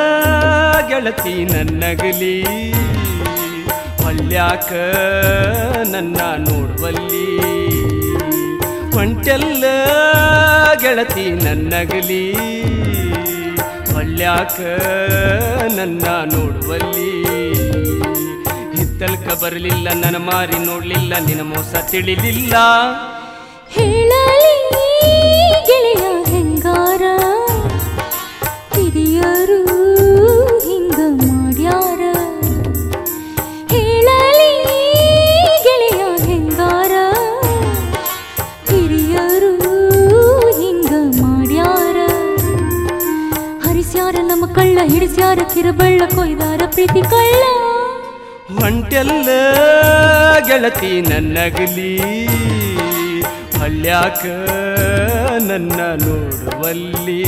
ಗೆಳತಿ ನನ್ನಗಲಿ ಹೊಳ್ಯಾಕ ನನ್ನ ನೋಡುವಲ್ಲಿ ಹೊಂಟೆಲ್ಲ ಗೆಳತಿ ನನ್ನಗಲಿ ಹೊಳ್ಯಾಕ ನನ್ನ ನೋಡುವಲ್ಲಿ ಹಿತ್ತಲ್ಕ ಬರಲಿಲ್ಲ ನನ್ನ ಮಾರಿ ನೋಡ್ಲಿಲ್ಲ ನಿನ್ನ ಮೋಸ ತಿಳಿಲಿಲ್ಲ ಹೇಳಲಿ ಗೆಳೆಯ ಹೆಂಗಾರ ಹಿರಿಯರು ಹಿಂಗ ಮಾಡ್ಯಾರ ಹೇಳಲಿ ಗೆಳೆಯ ಹೆಂಗಾರ ಹಿರಿಯರು ಹಿಂಗ ಮಾಡ್ಯಾರ ಹರಿಸ್ಯಾರ ನಮ್ಮ ಕಳ್ಳ ಹಿಡಿಸ್ಯಾರ ಕಿರಬಳ್ಳ ಕೊಯ್ದಾರ ಪ್ರೀತಿ ಕಳ್ಳ ಹೊಂಟೆಲ್ಲ ಗೆಳತಿ ನನ್ನಗಲಿ ಹೊಳ್ಯಾಕ ನನ್ನ ನೋಡುವಲ್ಲಿ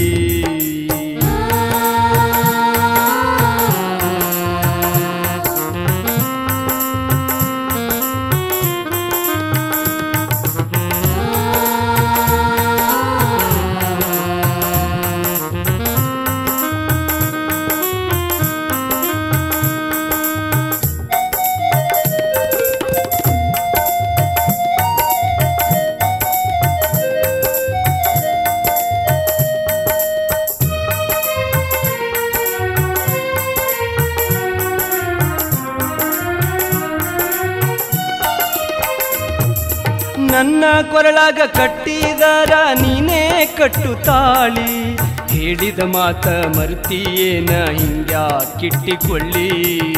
ನನ್ನ ಕೊರಳಾಗ ಕಟ್ಟಿದಾರ ನೀನೇ ಕಟ್ಟು ತಾಳಿ ಹೇಳಿದ ಮಾತ ಮರ್ತಿಯೇನ ಹಿಂಗ್ಯಾ ಕಿಟ್ಟಿಕೊಳ್ಳಿ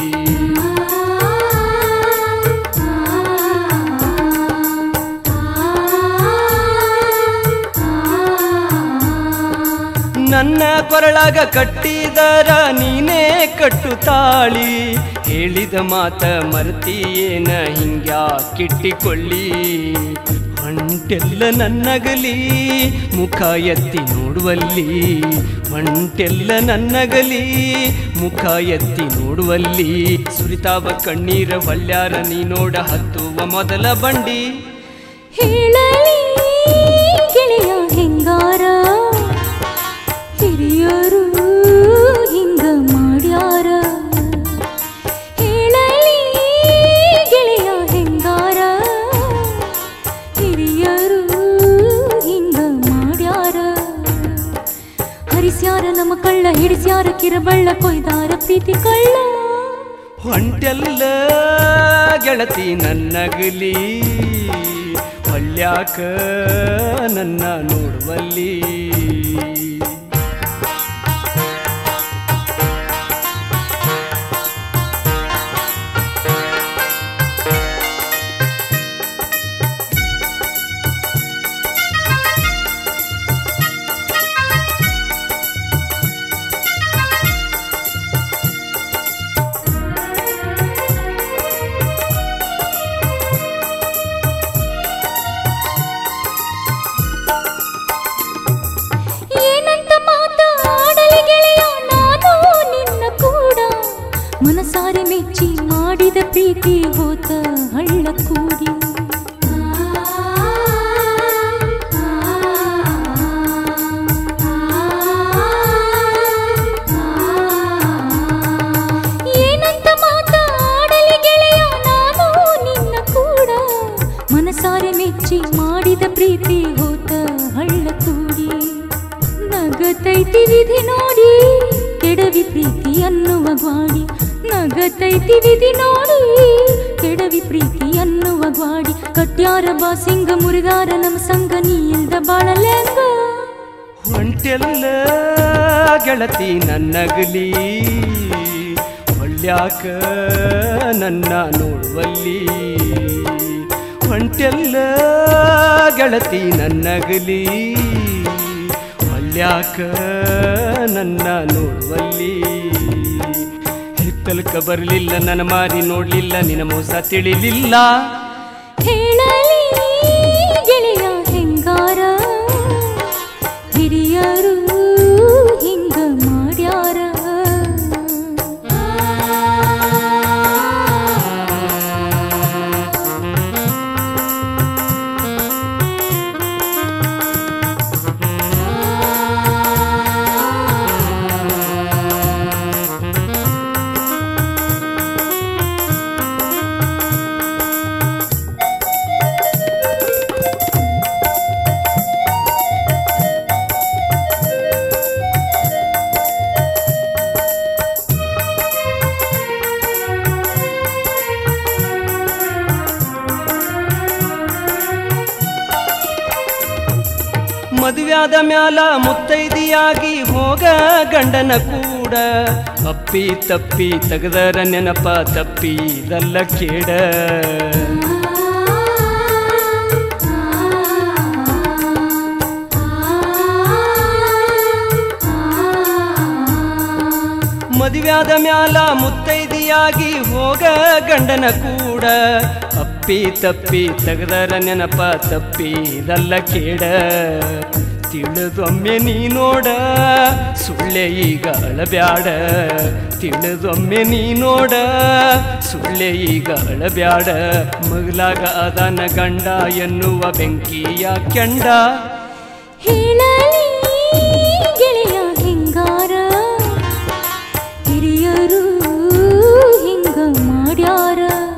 ನನ್ನ ಕೊರಳಾಗ ಕಟ್ಟಿದಾರ ನೀನೇ ಕಟ್ಟು ತಾಳಿ ಹೇಳಿದ ಮಾತ ಮರ್ತಿಯೇನ ಹಿಂಗ್ಯಾ ಕಿಟ್ಟಿಕೊಳ್ಳಿ ಹೊಂಟೆಲ್ಲ ನನ್ನಗಲಿ ಮುಖ ಎತ್ತಿ ನೋಡುವಲ್ಲಿ ಹೊಂಟೆಲ್ಲ ನನ್ನಗಲಿ ಮುಖ ಎತ್ತಿ ನೋಡುವಲ್ಲಿ ಸುರಿತಾವ ಕಣ್ಣೀರ ಹೊಳ್ಯಾರ ನೀ ನೋಡ ಹತ್ತುವ ಮೊದಲ ಬಂಡಿ ಹೇಳಲಿ ಗೆಳೆಯ ಹೆಂಗಾರ ಹಿರಿಯರು ಹಿಂಗ ಮಾಡ್ಯಾರ ಹೇಳಲಿ ಗೆಳೆಯ ಹೆಂಗಾರ ಹಿರಿಯರು ಹಿಂಗ ಮಾಡ್ಯಾರ ಹರಿಸ್ಯಾರ ನಮ್ಮ ಕಳ್ಳ ಹಿಡಿಸ್ಯಾರ ಕಿರಬಳ್ಳ ಕೊಯ್ದಾರ ಪ್ರೀತಿ ಕಳ್ಳ ಹೊಂಟೆಲ್ಲ ಗೆಳತಿ ನನ್ನಗಲಿ ಹೊಳ್ಯಾಕ ನನ್ನ ನೋಡುವಲ್ಲಿ ಮನಸಾರೆ ಮೆಚ್ಚಿ ಮಾಡಿದ ಪ್ರೀತಿ ಹೋತ ಹಳ್ಳ ಕೂಡಿ ಏನಂತ ಮಾತಾಡಲಿ ಗೆಳೆಯ ನಾನು ನಿನ್ನ ಕೂಡ ಮನಸಾರೆ ಮೆಚ್ಚಿ ಮಾಡಿದ ಪ್ರೀತಿ ಹೋತ ಹಳ್ಳ ಕೂಡಿ ನಗತೈತಿ ವಿಧಿ ನೋಡಿ ಕೆಡವಿ ಪ್ರೀತಿ ಅನ್ನುವ ಗ್ವಾಡಿ ನಗತೈತಿ ವಿಧಿ ನೋಡಿ ಕೆಡವಿ ಪ್ರೀತಿ ಅನ್ನುವ ಗ್ವಾಡಿ ಕಟ್ಯಾರ ಬಾಸಿಂಗ ಮುರಿದಾರ ನಮ್ಮ ಸಂಗ ನೀ ಇಲ್ದ ಬಾಳಲೆಂಗ ಹೊಂಟೆಲ್ಲ ಗೆಳತಿ ನನ್ನಗಲಿ ಹೊಳ್ಯಾಕ ನನ್ನ ನೋಡುವಲ್ಲಿ ಹೊಂಟೆಲ್ಲ ಗೆಳತಿ ನನ್ನಗಲಿ ಹೊಳ್ಯಾಕ ನನ್ನ ನೋಡುವಲ್ಲಿ ಹಿತ್ತಲ್ಕ ಬರಲಿಲ್ಲ ನನ್ನ ಮಾರಿ ನೋಡ್ಲಿಲ್ಲ ನಿನ್ನ ಮೋಸ ತಿಳಿಲಿಲ್ಲ ಹೇಳಲಿ ಗೆಳೆಯ ಹೆಂಗಾರ ಹಿರಿಯರು ಹಿಂಗ ಮಾಡ್ಯಾರ ಮದುವ್ಯಾದ ಮ್ಯಾಲ ಮುತ್ತೈದಿಯಾಗಿ ಹೋಗ ಗಂಡನ ಕೂಡ ಅಪ್ಪಿ ತಪ್ಪಿ ತೆಗದರ ನೆನಪ ತಪ್ಪಿದಲ್ಲ ಕೇಡ ಮದುವ್ಯಾದ ಮ್ಯಾಲ ಮುತ್ತೈದಿಯಾಗಿ ಹೋಗ ಗಂಡನ ಕೂಡ ಅಪ್ಪಿ ತಪ್ಪಿ ತೆಗದರ ನೆನಪ ತಪ್ಪಿದಲ್ಲ ಕೇಡ ತಿಳಿದೊಮ್ಮೆ ನೀ ನೋಡ ಸುಳ್ಳೆ ಈಗ ಅಳಬ್ಯಾಡ ತಿಳಿದೊಮ್ಮೆ ನೀ ನೋಡ ಸುಳ್ಳೆ ಈಗ ಅಳಬ್ಯಾಡ ಮಗಲಾಗ ಅದನ ಗಂಡ ಎನ್ನುವ ಬೆಂಕಿಯ ಕೆಂಡ ಹೇಳಲಿ ಗೆಳೆಯ ಹಿಂಗಾರ ಹಿರಿಯರು ಹಿಂಗ ಮಾಡ್ಯಾರ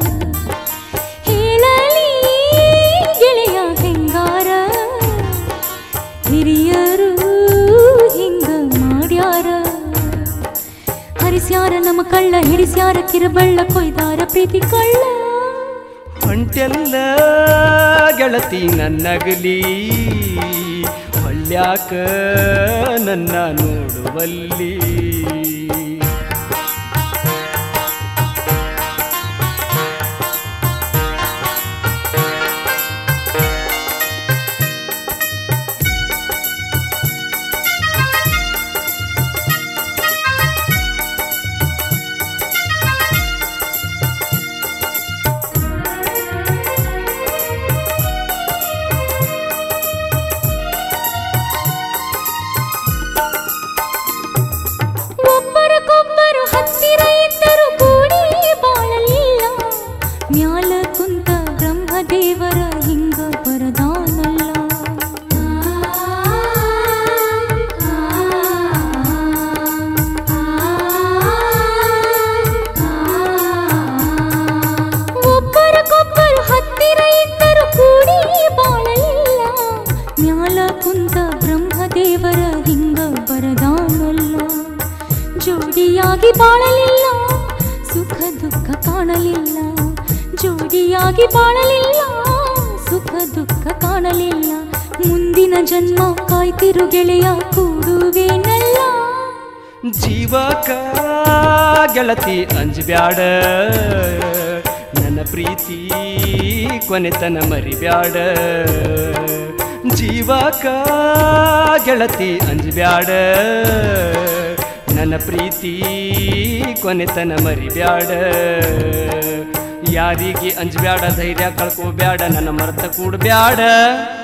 ಹೇಳಲಿ ಗೆಳೆಯ ಹಿಂಗಾರ ಹಿರಿಯರು ಹಿಂಗ ಮಾಡ್ಯಾರ ಹರಿಸ್ಯಾರ ನಮ್ಮ ಕಳ್ಳ ಹಿಡಿಸ್ಯಾರ ಕಿರಬಳ್ಳ ಕೊಯ್ದಾರ ಪ್ರೀತಿ ಕಳ್ಳ ಹೊಂಟೆಲ್ಲ ಗೆಳತಿ ನನ್ನಗಲಿ ಹೊಳ್ಳ್ಯಾಕ ನನ್ನ ನೋಡುವಲ್ಲಿ ದೇವರ ಹಿಂಗ ಬರದಾನಲ್ಲ ಒಬ್ಬರಗೊಬ್ಬರು ಹತ್ತಿರ ಇದ್ದರು ಕೂಡಿ ಬಾಳಲಿಲ್ಲ ಮ್ಯಾಲ ಕುಂತ ಬ್ರಹ್ಮದೇವರ ಹಿಂಗ ಬರದಾನಲ್ಲ ಜೋಡಿಯಾಗಿ ಬಾಳಲಿಲ್ಲ ಸುಖ ದುಃಖ ಕಾಣಲಿಲ್ಲ ಜೋಡಿಯಾಗಿ ಬಾಳಲಿಲ್ಲ ಸುಖ ದುಃಖ ಕಾಣಲಿಲ್ಲ ಮುಂದಿನ ಜನ್ಮ ಕಾಯ್ತಿರು ಗೆಳೆಯ ಕೂಡುವೇನಲ್ಲ ಜೀವಕ ಗೆಳತಿ ಅಂಜಬ್ಯಾಡ ನನ್ನ ಪ್ರೀತಿ ಕೊನೆತನ ಮರಿಬ್ಯಾಡ ಜೀವಕ ಗೆಳತಿ ಅಂಜಬ್ಯಾಡ ನನ್ನ ಪ್ರೀತಿ ಕೊನೆತನ ಮರಿಬ್ಯಾಡ ಯಾರಿಗೆ ಅಂಜಬ್ಯಾಡ ಧೈರ್ಯ ಕಳ್ಕೋಬ್ಯಾಡ ನನ್ನ ಮರ್ತ ಕೂಡಬ್ಯಾಡ